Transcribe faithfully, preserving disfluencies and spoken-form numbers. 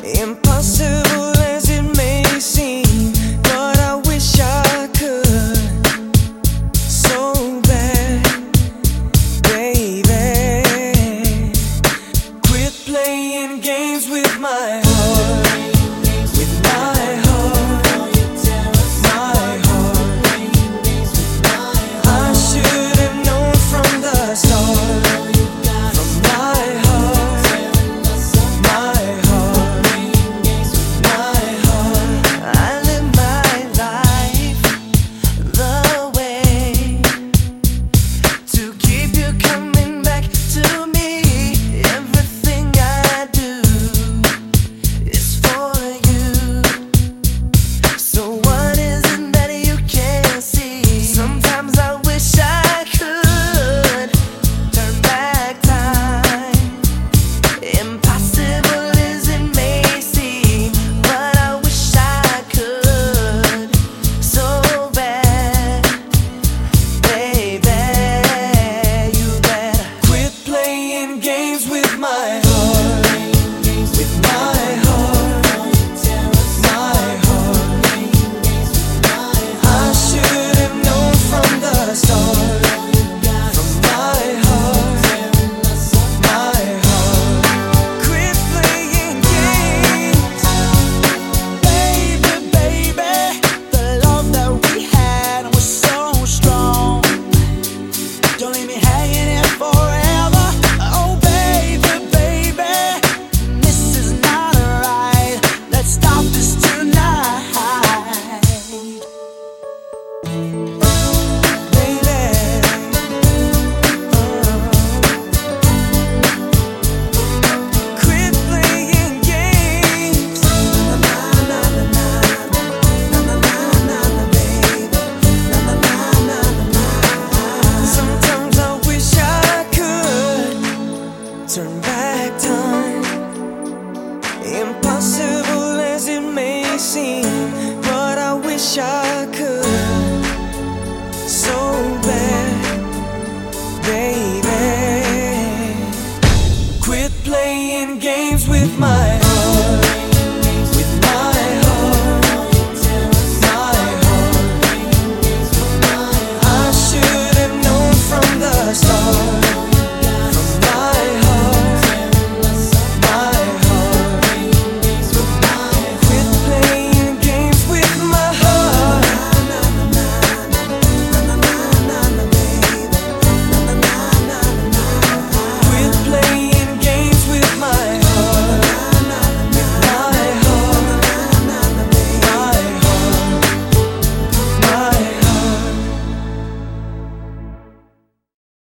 Impossible as it may seem, but I wish I could so bad, baby. Quit playing games with my heart, with my heart, my heart. I should have known from the start. Turn back time. Impossible as it may seem, but I wish I could so bad, baby. Quit playing games with my